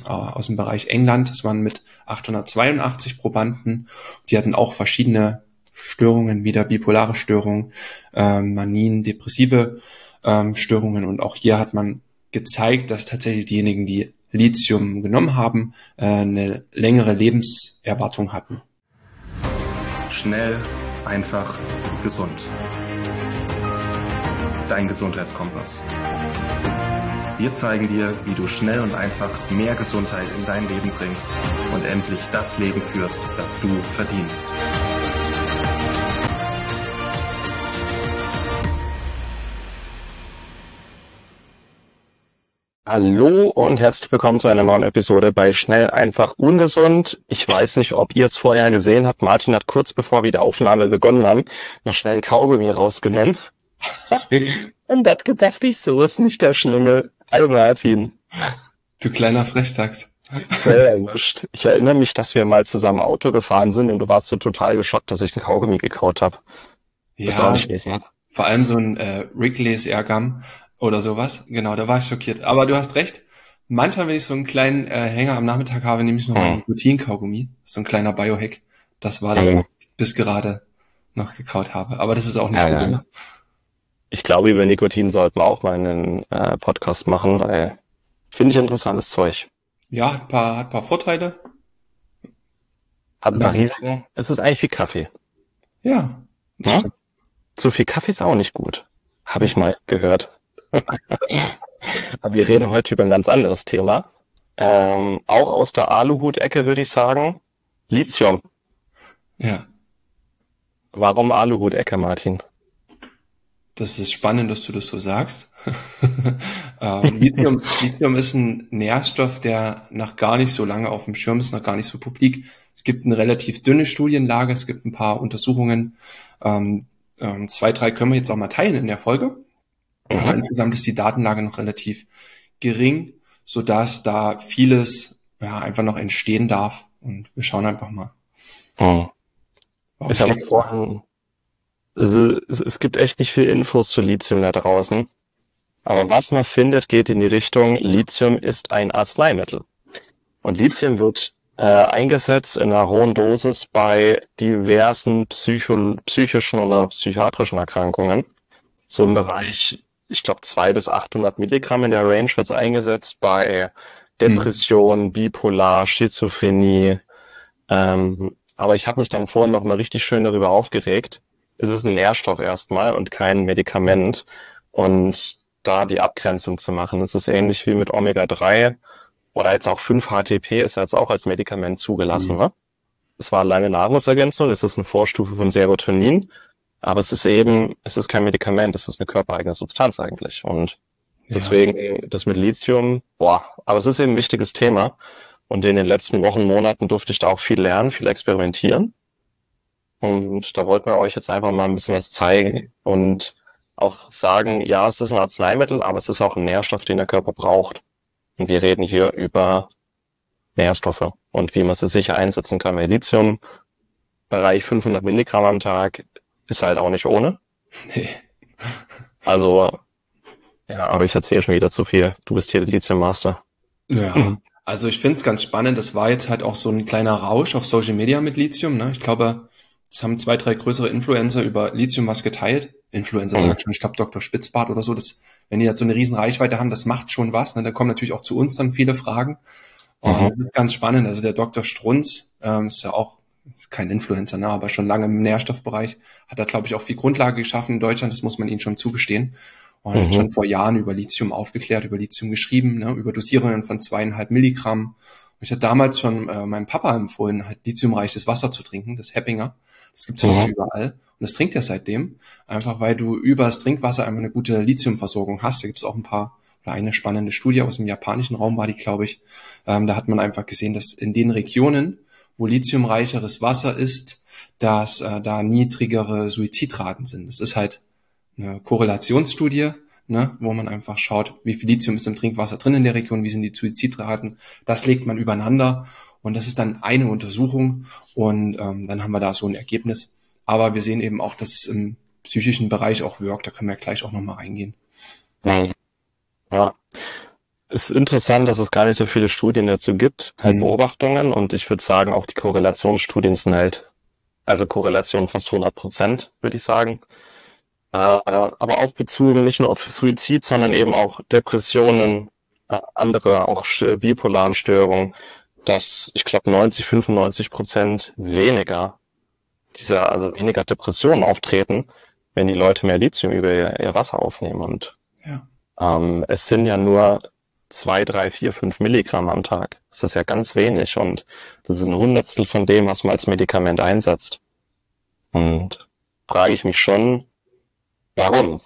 aus dem Bereich England. Das waren mit 882 Probanden. Die hatten auch verschiedene Störungen, wieder bipolare Störungen, Manien, depressive Störungen. Und auch hier hat man gezeigt, dass tatsächlich diejenigen, die Lithium genommen haben, eine längere Lebenserwartung hatten. Schnell, einfach, gesund. Dein Gesundheitskompass. Wir zeigen dir, wie du schnell und einfach mehr Gesundheit in dein Leben bringst und endlich das Leben führst, das du verdienst. Hallo und herzlich willkommen zu einer neuen Episode bei Schnell, einfach, ungesund. Ich weiß nicht, ob ihr es vorher gesehen habt. Martin hat kurz bevor wir die Aufnahme begonnen haben, noch schnell ein Kaugummi rausgenommen. Und das dachte ich, so ist nicht der Schlingel. Hallo Martin. Du kleiner Frechdachs. Sehr erwischt. Ich erinnere mich, dass wir mal zusammen Auto gefahren sind und du warst so total geschockt, dass ich ein Kaugummi gekaut habe. Bist du auch Ja, nicht gewesen, ne? vor allem so ein Wrigley's Airgum oder sowas. Genau, da war ich schockiert. Aber du hast recht. Manchmal, wenn ich so einen kleinen Hänger am Nachmittag habe, nehme ich noch mal einen Nikotin-Kaugummi. So ein kleiner Biohack. Das war das, was ich bis gerade noch gekaut habe. Aber das ist auch nicht Ja, gut. ja. Ich glaube, über Nikotin sollten wir auch mal einen Podcast machen, weil finde ich interessantes Zeug. Ja, hat ein paar Vorteile. Hat ein paar Ja. Risiken. Es ist eigentlich wie Kaffee. Ja, das Ja? stimmt. Zu viel Kaffee ist auch nicht gut. Habe ich mal gehört. Aber wir reden heute über ein ganz anderes Thema. Auch aus der Aluhut-Ecke würde ich sagen. Lithium. Ja, Warum Aluhut-Ecke, Martin? das ist spannend, dass du das so sagst. Lithium ist ein Nährstoff, der noch gar nicht so lange auf dem Schirm ist, noch gar nicht so publik. Es gibt eine relativ dünne Studienlage, es gibt ein paar Untersuchungen. 2, 3 können wir jetzt auch mal teilen in der Folge. Aber insgesamt ist die Datenlage noch relativ gering, sodass da vieles einfach noch entstehen darf. Und wir schauen einfach mal. Hm. Warum Ich habe denkst du? vorhin, also es gibt echt nicht viel Infos zu Lithium da draußen. Aber was man findet, geht in die Richtung, Lithium ist ein Arzneimittel. Und Lithium wird eingesetzt in einer hohen Dosis bei diversen psychischen oder psychiatrischen Erkrankungen. So im Bereich, ich glaube, 200 bis 800 Milligramm in der Range wird es eingesetzt bei Depression, Bipolar, Schizophrenie. Aber ich habe mich dann vorhin noch mal richtig schön darüber aufgeregt. Es ist ein Nährstoff erstmal und kein Medikament. Und da die Abgrenzung zu machen, es ist ähnlich wie mit Omega-3 oder jetzt auch 5-HTP ist jetzt auch als Medikament zugelassen. Ne? Es war alleine Nahrungsergänzung, es ist eine Vorstufe von Serotonin, aber es ist kein Medikament, es ist eine körpereigene Substanz eigentlich. Und deswegen das mit Lithium, aber es ist eben ein wichtiges Thema. Und in den letzten Wochen, Monaten durfte ich da auch viel lernen, viel experimentieren. Und da wollten wir euch jetzt einfach mal ein bisschen was zeigen und auch sagen, ja, es ist ein Arzneimittel, aber es ist auch ein Nährstoff, den der Körper braucht. Und wir reden hier über Nährstoffe und wie man sie sicher einsetzen kann. Weil Lithium, Bereich 500 Milligramm am Tag, ist halt auch nicht ohne. Nee. Also, ja, aber ich erzähle schon wieder zu viel. Du bist hier der Lithium-Master. Ja, also ich finde es ganz spannend. Das war jetzt halt auch so ein kleiner Rausch auf Social Media mit Lithium. Ne? Ich glaube, es haben 2, 3 größere Influencer über Lithium was geteilt. Influencer sag ich schon, ich glaube Dr. Spitzbart oder so. Das, wenn die jetzt so eine riesen Reichweite haben, das macht schon was. Ne? Da kommen natürlich auch zu uns dann viele Fragen. Und das ist ganz spannend. Also der Dr. Strunz ist ja auch kein Influencer, ne? Aber schon lange im Nährstoffbereich. Hat da, glaube ich, auch viel Grundlage geschaffen in Deutschland. Das muss man ihm schon zugestehen. Und hat schon vor Jahren über Lithium aufgeklärt, über Lithium geschrieben, ne, über Dosierungen von 2,5 Milligramm. Und ich hatte damals schon meinem Papa empfohlen, halt lithiumreiches Wasser zu trinken, das Heppinger. Das gibt's fast überall. Und das trinkt er seitdem. Einfach weil du über das Trinkwasser einfach eine gute Lithiumversorgung hast. Da gibt's auch ein paar, oder eine spannende Studie aus dem japanischen Raum war die, glaube ich. Da hat man einfach gesehen, dass in den Regionen, wo lithiumreicheres Wasser ist, dass da niedrigere Suizidraten sind. Das ist halt eine Korrelationsstudie, ne, wo man einfach schaut, wie viel Lithium ist im Trinkwasser drin in der Region, wie sind die Suizidraten. Das legt man übereinander und das ist dann eine Untersuchung und dann haben wir da so ein Ergebnis. Aber wir sehen eben auch, dass es im psychischen Bereich auch wirkt. Da können wir gleich auch nochmal reingehen. Ja. ist interessant, dass es gar nicht so viele Studien dazu gibt, halt Beobachtungen, und ich würde sagen, auch die Korrelationsstudien sind halt, also Korrelation fast 100%, würde ich sagen. Aber auch bezogen nicht nur auf Suizid, sondern eben auch Depressionen, andere auch bipolaren Störungen, dass ich glaube 95% weniger weniger Depressionen auftreten, wenn die Leute mehr Lithium über ihr Wasser aufnehmen. Und Ja. es sind ja nur 2, 3, 4, 5 Milligramm am Tag. Das ist ja ganz wenig, und das ist ein Hundertstel von dem, was man als Medikament einsetzt. Und frage ich mich schon, warum?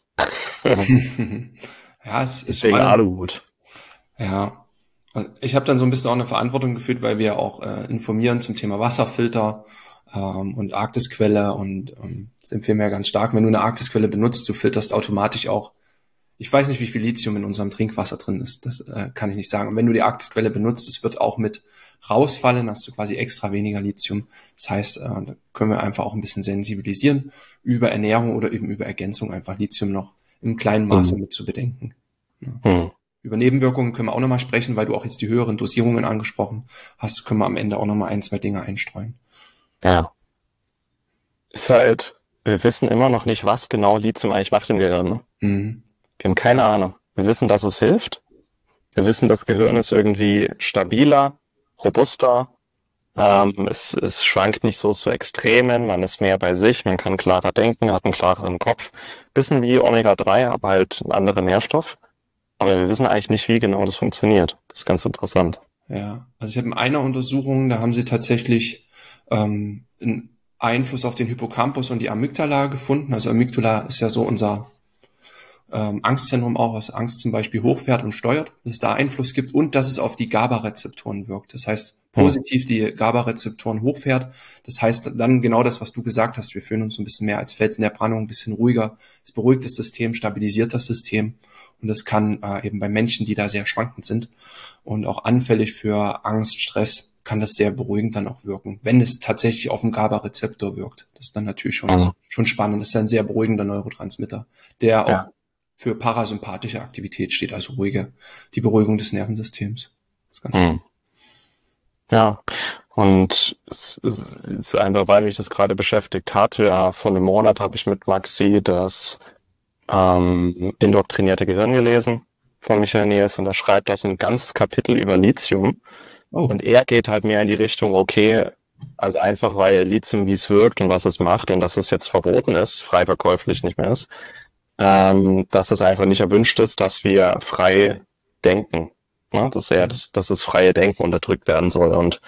Ja, es ist Deswegen spannend. Aluhut. Ja. Und ich habe dann so ein bisschen auch eine Verantwortung gefühlt, weil wir auch informieren zum Thema Wasserfilter und Arktisquelle, und das empfehlen wir ja ganz stark. Wenn du eine Arktisquelle benutzt, du filterst automatisch auch. Ich weiß nicht, wie viel Lithium in unserem Trinkwasser drin ist. Das kann ich nicht sagen. Und wenn du die Arktisquelle benutzt, es wird auch mit rausfallen, hast du quasi extra weniger Lithium. Das heißt, da können wir einfach auch ein bisschen sensibilisieren über Ernährung oder eben über Ergänzung, einfach Lithium noch im kleinen Maße mit zu bedenken. Ja. Über Nebenwirkungen können wir auch nochmal sprechen, weil du auch jetzt die höheren Dosierungen angesprochen hast, können wir am Ende auch nochmal 1, 2 Dinge einstreuen. Ja. Ist halt, wir wissen immer noch nicht, was genau Lithium eigentlich macht im Gehirn. Ne? Mhm. Wir haben keine Ahnung. Wir wissen, dass es hilft. Wir wissen, das Gehirn ist irgendwie stabiler, robuster. Es schwankt nicht so zu Extremen. Man ist mehr bei sich. Man kann klarer denken, hat einen klareren Kopf. Bisschen wie Omega-3, aber halt ein anderer Nährstoff. Aber wir wissen eigentlich nicht, wie genau das funktioniert. Das ist ganz interessant. Ja, also ich habe in einer Untersuchung, da haben sie tatsächlich einen Einfluss auf den Hippocampus und die Amygdala gefunden. Also Amygdala ist ja so unser Angstzentrum auch, was Angst zum Beispiel hochfährt und steuert, dass es da Einfluss gibt und dass es auf die GABA-Rezeptoren wirkt. Das heißt, positiv die GABA-Rezeptoren hochfährt. Das heißt dann genau das, was du gesagt hast. Wir fühlen uns so ein bisschen mehr als Fels in der Brandung, ein bisschen ruhiger. Es beruhigt das System, stabilisiert das System. Und das kann eben bei Menschen, die da sehr schwankend sind und auch anfällig für Angst, Stress, kann das sehr beruhigend dann auch wirken, wenn es tatsächlich auf dem GABA-Rezeptor wirkt. Das ist dann natürlich schon spannend. Das ist ein sehr beruhigender Neurotransmitter, der auch für parasympathische Aktivität steht, also die Beruhigung des Nervensystems. Das ist ganz gut. Ja, und es ist einfach, weil mich das gerade beschäftigt hat. Ja, vor einem Monat habe ich mit Maxi das indoktrinierte Gehirn gelesen von Michael Niels, und er schreibt das ein ganzes Kapitel über Lithium. Oh. Und er geht halt mehr in die Richtung, okay, also einfach weil Lithium, wie es wirkt und was es macht und dass es jetzt verboten ist, frei verkäuflich nicht mehr ist, dass es einfach nicht erwünscht ist, dass wir frei denken. Ne? Dass das freie Denken unterdrückt werden soll. Und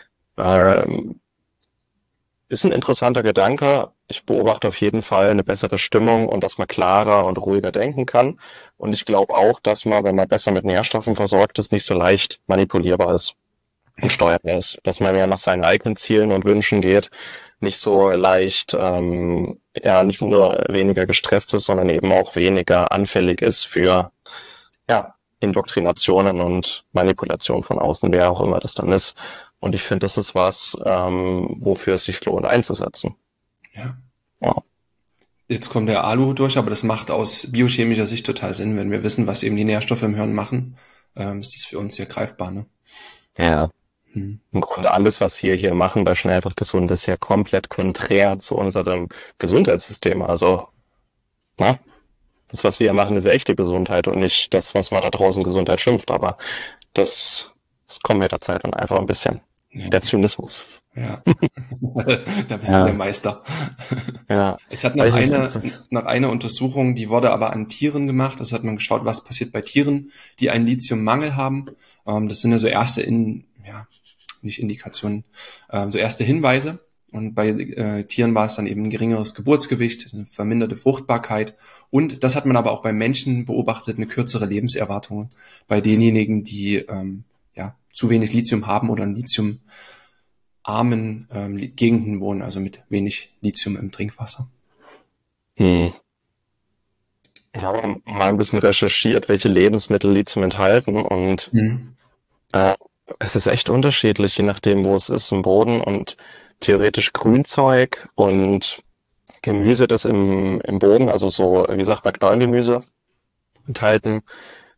ist ein interessanter Gedanke. Ich beobachte auf jeden Fall eine bessere Stimmung und dass man klarer und ruhiger denken kann. Und ich glaube auch, dass man, wenn man besser mit Nährstoffen versorgt ist, nicht so leicht manipulierbar ist und steuerbar ist. Dass man mehr nach seinen eigenen Zielen und Wünschen geht, nicht so leicht, nicht nur weniger gestresst ist, sondern eben auch weniger anfällig ist für, Indoktrinationen und Manipulation von außen, wer auch immer das dann ist. Und ich finde, das ist was, wofür es sich lohnt einzusetzen. Ja. Ja. Jetzt kommt der Alu durch, aber das macht aus biochemischer Sicht total Sinn. Wenn wir wissen, was eben die Nährstoffe im Hirn machen, ist das für uns sehr greifbar, ne? Ja. Im Grunde alles, was wir hier machen bei Schnell einfach gesund, ist ja komplett konträr zu unserem Gesundheitssystem. Also, das, was wir hier machen, ist echte Gesundheit und nicht das, was man da draußen Gesundheit schimpft. Aber das kommen mit der Zeit dann einfach ein bisschen. Ja. Der Zynismus. Ja, da bist du der Meister. Ja. Ich hatte noch eine Untersuchung, die wurde aber an Tieren gemacht. Also hat man geschaut, was passiert bei Tieren, die einen Lithiummangel haben. Das sind ja so erste nicht Indikationen, so erste Hinweise. Und bei Tieren war es dann eben ein geringeres Geburtsgewicht, eine verminderte Fruchtbarkeit. Und das hat man aber auch bei Menschen beobachtet, eine kürzere Lebenserwartung bei denjenigen, die zu wenig Lithium haben oder in lithiumarmen Gegenden wohnen, also mit wenig Lithium im Trinkwasser. Ich habe mal ein bisschen recherchiert, welche Lebensmittel Lithium enthalten, und es ist echt unterschiedlich, je nachdem, wo es ist im Boden, und theoretisch Grünzeug und Gemüse, das im Boden, also so, wie sagt man, Knollengemüse enthalten,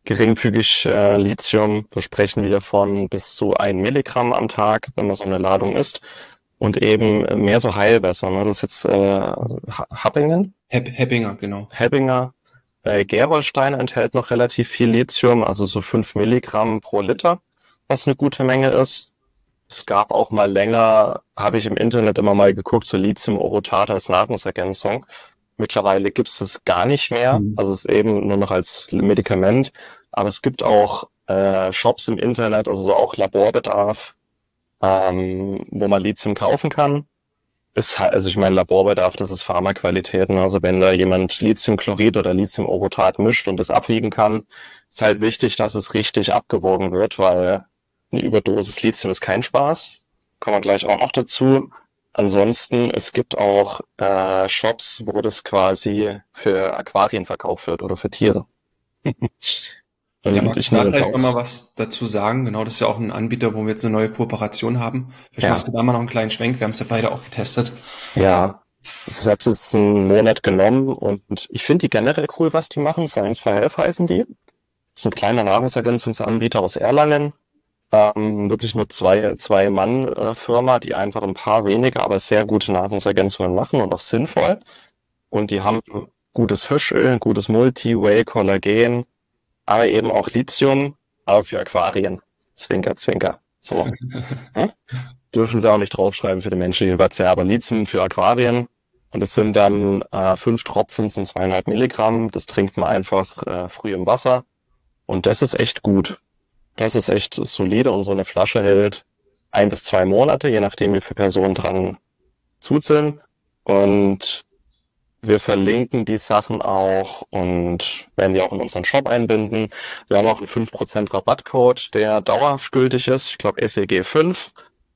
geringfügig Lithium. Wir sprechen wieder von bis zu 1 Milligramm am Tag, wenn man so eine Ladung isst. Und eben mehr so Heilwässer. Ne? Das ist jetzt Happingen? Heppinger, genau. Heppinger. Gerolstein enthält noch relativ viel Lithium, also so 5 Milligramm pro Liter, was eine gute Menge ist. Es gab auch mal länger, habe ich im Internet immer mal geguckt, so Lithium-Orotat als Nahrungsergänzung. Mittlerweile gibt es das gar nicht mehr, also es ist eben nur noch als Medikament. Aber es gibt auch Shops im Internet, also so auch Laborbedarf, wo man Lithium kaufen kann. Also ich meine, Laborbedarf, das ist Pharmaqualität. Ne? Also wenn da jemand Lithiumchlorid oder Lithiumorotat mischt und das abwiegen kann, ist halt wichtig, dass es richtig abgewogen wird, weil eine Überdosis Lithium ist kein Spaß. Kommen wir gleich auch noch dazu. Ansonsten, es gibt auch Shops, wo das quasi für Aquarien verkauft wird oder für Tiere. Ja, Und magst ich du da nehme das gleich nochmal aus. was dazu sagen? Genau, das ist ja auch ein Anbieter, wo wir jetzt eine neue Kooperation haben. Vielleicht Ja, machst du da mal noch einen kleinen Schwenk. Wir haben es ja beide auch getestet. ja. Ich habe es jetzt einen Monat genommen und ich finde die generell cool, was die machen. Science for Health heißen die. Das ist ein kleiner Nahrungsergänzungsanbieter aus Erlangen. Wirklich nur zwei Mann Firma, die einfach ein paar wenige, aber sehr gute Nahrungsergänzungen machen und auch sinnvoll. Und die haben gutes Fischöl, gutes Multi, Whey, Kollagen, aber eben auch Lithium, aber für Aquarien. Zwinker, zwinker. So. Hm? Dürfen sie auch nicht draufschreiben für den menschlichen Verzehr, aber Lithium für Aquarien. Und es sind dann 5 Tropfen, sind 2,5 Milligramm. Das trinkt man einfach früh im Wasser. Und das ist echt gut. Das ist echt solide und so eine Flasche hält 1 bis 2 Monate, je nachdem wie viele Personen dran zuzeln. Und wir verlinken die Sachen auch und werden die auch in unseren Shop einbinden. Wir haben auch einen 5% Rabattcode, der dauerhaft gültig ist. Ich glaube SEG5.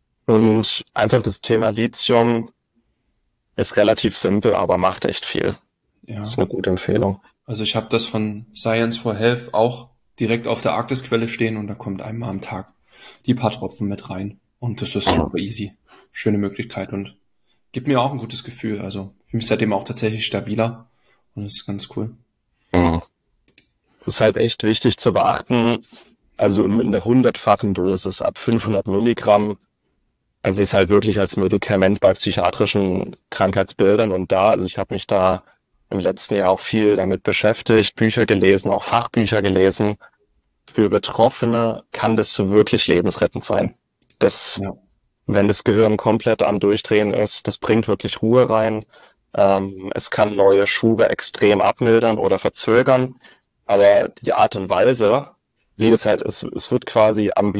Und einfach das Thema Lithium ist relativ simpel, aber macht echt viel. Das Ja, ist eine gute Empfehlung. also ich habe das von Science for Health auch direkt auf der Arktisquelle stehen und da kommt einmal am Tag die paar Tropfen mit rein. Und das ist Mhm. super easy. Schöne Möglichkeit und gibt mir auch ein gutes Gefühl. Also fühle mich seitdem auch tatsächlich stabiler und das ist ganz cool. Mhm. Ist halt echt wichtig zu beachten. Also in der 100-fachen Dosis ab 500 Milligramm. Also ist halt wirklich als Medikament bei psychiatrischen Krankheitsbildern und also ich habe mich da im letzten Jahr auch viel damit beschäftigt, Bücher gelesen, auch Fachbücher gelesen. Für Betroffene kann das so wirklich lebensrettend sein. Das, Ja. wenn das Gehirn komplett am Durchdrehen ist, das bringt wirklich Ruhe rein. Es kann neue Schube extrem abmildern oder verzögern, aber die Art und Weise, wie es halt ist, es wird quasi am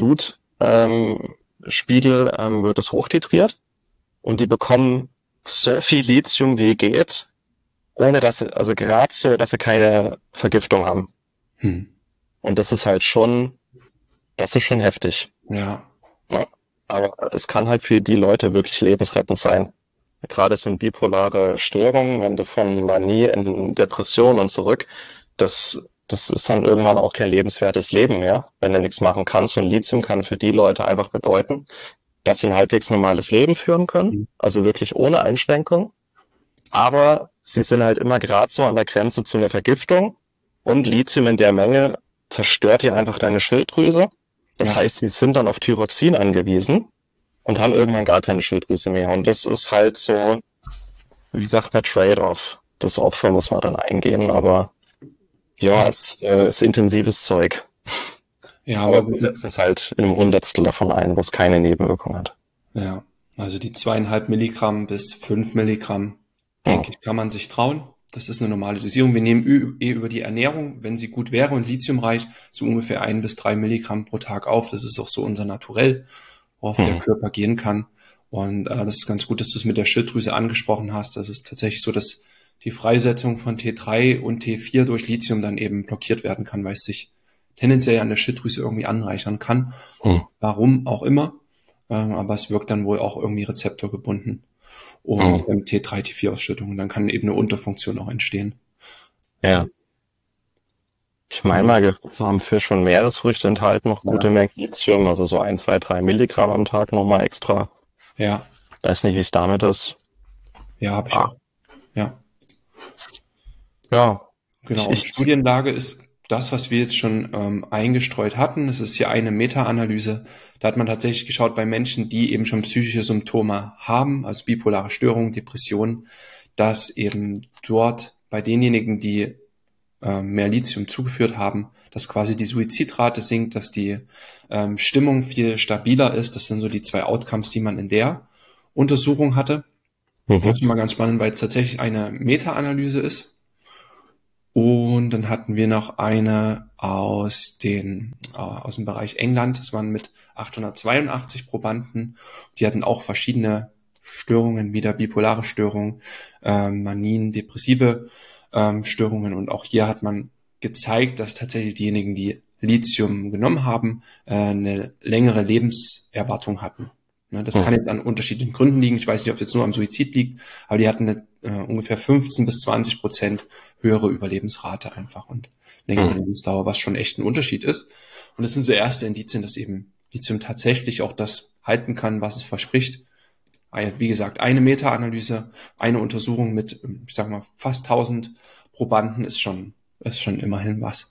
Blutspiegel wird es hochtitriert und die bekommen so viel Lithium wie geht, ohne dass sie, also gerade so, dass sie keine Vergiftung haben. Hm. Und das ist schon heftig. Ja. Ne? Aber es kann halt für die Leute wirklich lebensrettend sein. Gerade so eine bipolare Störung, wenn du von Manie in Depression und zurück, das ist dann irgendwann auch kein lebenswertes Leben mehr, wenn du nichts machen kannst. Und Lithium kann für die Leute einfach bedeuten, dass sie ein halbwegs normales Leben führen können, also wirklich ohne Einschränkung. Aber sie sind halt immer gerade so an der Grenze zu einer Vergiftung und Lithium in der Menge zerstört dir einfach deine Schilddrüse. Das Ja. heißt, sie sind dann auf Thyroxin angewiesen und haben irgendwann gar keine Schilddrüse mehr. Und das ist halt so, wie sagt man, Trade-off. Das Opfer muss man dann eingehen, aber ja, es ist intensives Zeug. Ja, Aber aber wir setzen es halt in einem Hundertstel davon ein, wo es keine Nebenwirkung hat. ja, also die 2,5 Milligramm bis 5 Milligramm, Hm. denke ich, kann man sich trauen. Das ist eine normale Dosierung. Wir nehmen über die Ernährung, wenn sie gut wäre und lithiumreich, so ungefähr 1 bis 3 Milligramm pro Tag auf. Das ist auch so unser Naturell, worauf der Hm. Körper gehen kann. Und das ist ganz gut, dass du es mit der Schilddrüse angesprochen hast. Das ist tatsächlich so, dass die Freisetzung von T3 und T4 durch Lithium dann eben blockiert werden kann, weil es sich tendenziell an der Schilddrüse irgendwie anreichern kann. Hm. Warum auch immer. Aber es wirkt dann wohl auch irgendwie rezeptorgebunden und Hm. T3, T4-Ausschüttung. Und dann kann eben eine Unterfunktion auch entstehen. Ja. Ich meine mal, gehört haben Fisch und Meeresfrüchte enthalten noch gute Mengen Lithium, also so 1, 2, 3 Milligramm am Tag nochmal extra. Ja, Weiß nicht, wie es damit ist. ja, habe ich Ah. auch. Ja, Ja, genau. ich, Und ich Studienlage ist das, was wir jetzt schon eingestreut hatten. Das ist hier eine Meta-Analyse. Da hat man tatsächlich geschaut bei Menschen, die eben schon psychische Symptome haben, also bipolare Störungen, Depressionen, dass eben dort bei denjenigen, die mehr Lithium zugeführt haben, dass quasi die Suizidrate sinkt, dass die Stimmung viel stabiler ist. Das sind so die 2 Outcomes, die man in der Untersuchung hatte. Das ist mal ganz spannend, weil es tatsächlich eine Meta-Analyse ist. Und dann hatten wir noch eine aus dem Bereich England. Das waren mit 882 Probanden. Die hatten auch verschiedene Störungen, wieder bipolare Störungen, Manien, depressive Störungen. Und auch hier hat man gezeigt, dass tatsächlich diejenigen, die Lithium genommen haben, eine längere Lebenserwartung hatten. Ne, das kann jetzt an unterschiedlichen Gründen liegen. Ich weiß nicht, ob es jetzt nur am Suizid liegt, aber die hatten eine ungefähr 15-20% höhere Überlebensrate einfach und längere Lebensdauer, was schon echt ein Unterschied ist. Und das sind so erste Indizien, dass eben Lithium tatsächlich auch das halten kann, was es verspricht. Wie gesagt, eine Meta-Analyse, eine Untersuchung mit, ich sag mal, fast 1000 Probanden ist schon immerhin was.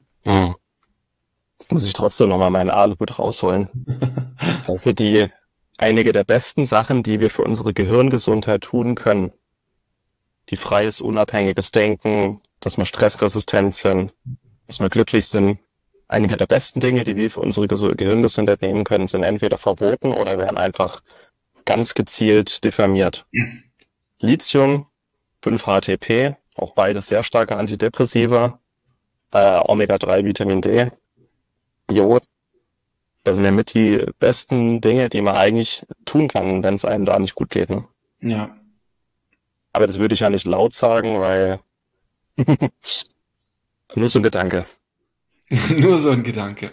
Jetzt muss ich trotzdem nochmal meinen Aluhut rausholen. Also einige der besten Sachen, die wir für unsere Gehirngesundheit tun können. Die freies, unabhängiges Denken, dass wir stressresistent sind, dass wir glücklich sind. Einige der besten Dinge, die wir für unsere Gehirngesundheit nehmen können, sind entweder verboten oder werden einfach ganz gezielt diffamiert. Lithium, 5-HTP, auch beides sehr starke Antidepressiva, Omega-3, Vitamin D, Jod. Das sind ja mit die besten Dinge, die man eigentlich tun kann, wenn es einem da nicht gut geht. Ne? Ja. Aber das würde ich ja nicht laut sagen, weil nur so ein Gedanke. Nur so ein Gedanke.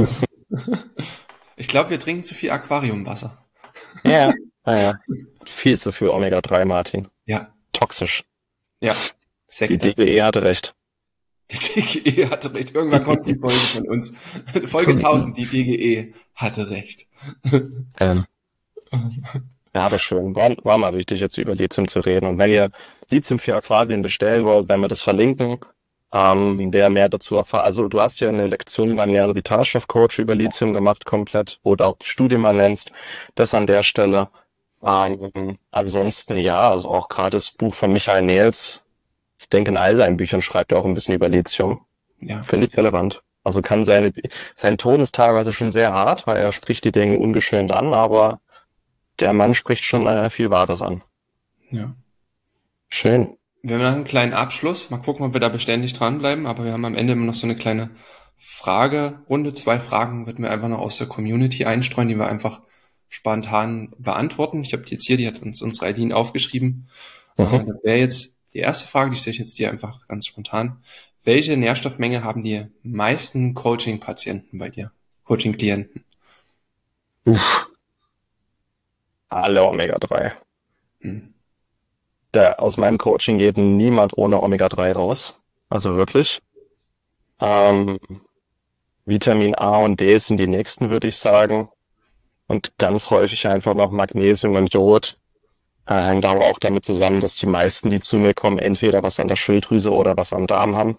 Ich glaube, wir trinken zu viel Aquariumwasser. Ja, naja. Viel zu viel Omega-3, Martin. Ja. Toxisch. Ja. Die DGE hatte recht. Die DGE hatte recht. Irgendwann kommt die Folge von uns. Folge 1000, die DGE hatte recht. Ja, aber schön. War mal wichtig, jetzt über Lithium zu reden. Und wenn ihr Lithium für Aquarien bestellen wollt, werden wir das verlinken. Der mehr dazu erfahrt. Also du hast ja eine Lektion beim Ernährung Vitalstoffcoach über Lithium gemacht, komplett, wo du auch die Studie mal nennst. Das an der Stelle. Ansonsten, ja, also auch gerade das Buch von Michael Nehls. Ich denke, in all seinen Büchern schreibt er auch ein bisschen über Lithium. Ja. Finde ich relevant. Also sein Ton ist teilweise schon sehr hart, weil er spricht die Dinge ungeschönt an, aber der Mann spricht schon viel Wahres an. Ja. Schön. Wir haben noch einen kleinen Abschluss. Mal gucken, ob wir da beständig dranbleiben. Aber wir haben am Ende immer noch so eine kleine Fragerunde. 2 Fragen wird mir einfach noch aus der Community einstreuen, die wir einfach spontan beantworten. Ich habe die jetzt hier, die hat uns unsere Eileen aufgeschrieben. Da wäre jetzt die erste Frage, die stelle ich jetzt dir einfach ganz spontan. Welche Nährstoffmenge haben die meisten Coaching-Patienten bei dir? Coaching-Klienten? Alle Omega-3. Aus meinem Coaching geht niemand ohne Omega-3 raus. Also wirklich. Vitamin A und D sind die nächsten, würde ich sagen. Und ganz häufig einfach noch Magnesium und Jod. Hängt aber auch damit zusammen, dass die meisten, die zu mir kommen, entweder was an der Schilddrüse oder was am Darm haben.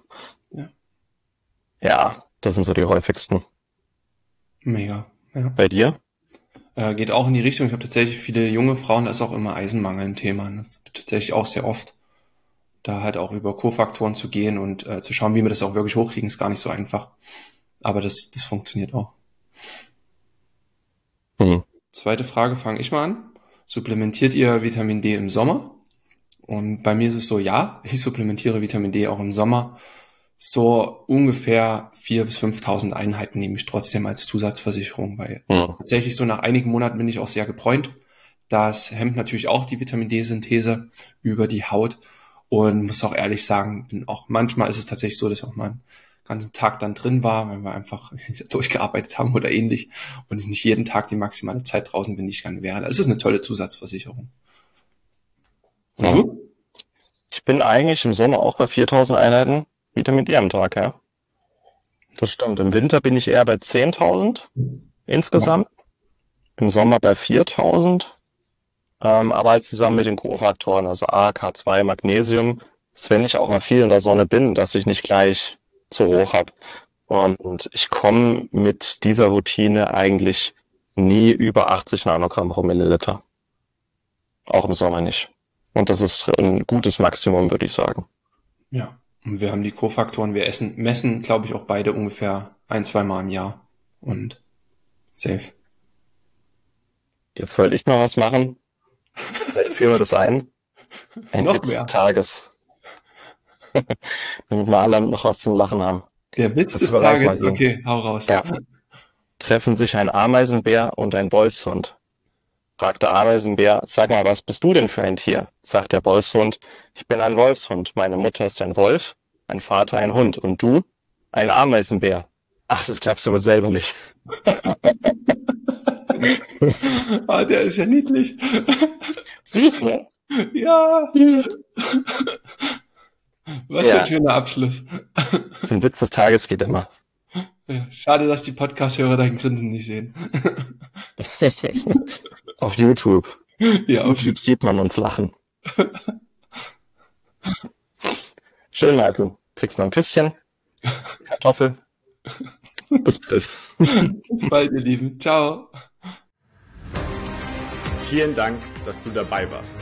Ja, das sind so die häufigsten. Mega. Ja. Bei dir? Geht auch in die Richtung. Ich habe tatsächlich viele junge Frauen, da ist auch immer Eisenmangel ein Thema. Das wird tatsächlich auch sehr oft. Da halt auch über Kofaktoren zu gehen und zu schauen, wie wir das auch wirklich hochkriegen, ist gar nicht so einfach. Aber das funktioniert auch. Zweite Frage, fange ich mal an. Supplementiert ihr Vitamin D im Sommer? Und bei mir ist es so, ja, ich supplementiere Vitamin D auch im Sommer. So ungefähr 4.000 bis 5.000 Einheiten nehme ich trotzdem als Zusatzversicherung, weil tatsächlich so nach einigen Monaten bin ich auch sehr gebräunt. Das hemmt natürlich auch die Vitamin D-Synthese über die Haut und muss auch ehrlich sagen, manchmal ist es tatsächlich so, dass ich auch mal einen ganzen Tag dann drin war, wenn wir einfach durchgearbeitet haben oder ähnlich und ich nicht jeden Tag die maximale Zeit draußen bin, die ich gerne wäre. Das ist eine tolle Zusatzversicherung. Und du? Ich bin eigentlich im Sommer auch bei 4.000 Einheiten Vitamin D am Tag, ja. Das stimmt. Im Winter bin ich eher bei 10.000 insgesamt. Im Sommer bei 4.000. Aber halt zusammen mit den Kofaktoren, also A, K2, Magnesium. Dass wenn ich auch mal viel in der Sonne bin, dass ich nicht gleich zu hoch habe. Und ich komme mit dieser Routine eigentlich nie über 80 Nanogramm pro Milliliter. Auch im Sommer nicht. Und das ist ein gutes Maximum, würde ich sagen. Ja. Und wir haben die Kofaktoren, wir messen, glaube ich, auch beide ungefähr 1-2 Mal im Jahr. Und safe. Jetzt wollte ich noch was machen. Vielleicht führen wir das ein. Ein Noch Witz des mehr. Tages. Damit wir alle noch was zum Lachen haben. Der Witz Das des überreicht mal Tages. so. Okay, hau raus. Ja. Treffen sich ein Ameisenbär und ein Wolfshund. Fragt der Ameisenbär, sag mal, was bist du denn für ein Tier? Sagt der Wolfshund, ich bin ein Wolfshund. Meine Mutter ist ein Wolf, mein Vater ein Hund. Und du? Ein Ameisenbär. Ach, das glaubst du aber selber nicht. Ah, der ist ja niedlich. Süß, ne? Ja. Süß. Was für Ja. ein schöner Abschluss. So ein Witz des Tages geht immer. Ja, schade, dass die Podcast-Hörer dein Grinsen nicht sehen. Auf YouTube. Ja, Auf YouTube sieht man uns lachen. Schön, Michael. Kriegst noch ein Küsschen. Kartoffel. Bis bald. Bis bald, ihr Lieben. Ciao. Vielen Dank, dass du dabei warst.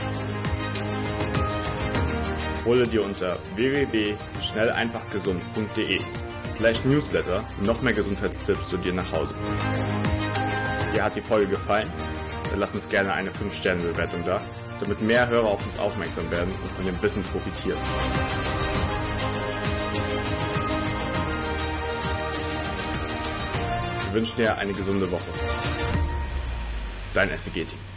Hole dir unter www.schnelleinfachgesund.de/Newsletter noch mehr Gesundheitstipps zu dir nach Hause. Dir hat die Folge gefallen? Dann lass uns gerne eine 5-Sterne-Bewertung da, damit mehr Hörer auf uns aufmerksam werden und von dem Wissen profitieren. Wir wünschen dir eine gesunde Woche. Dein SEG-Team.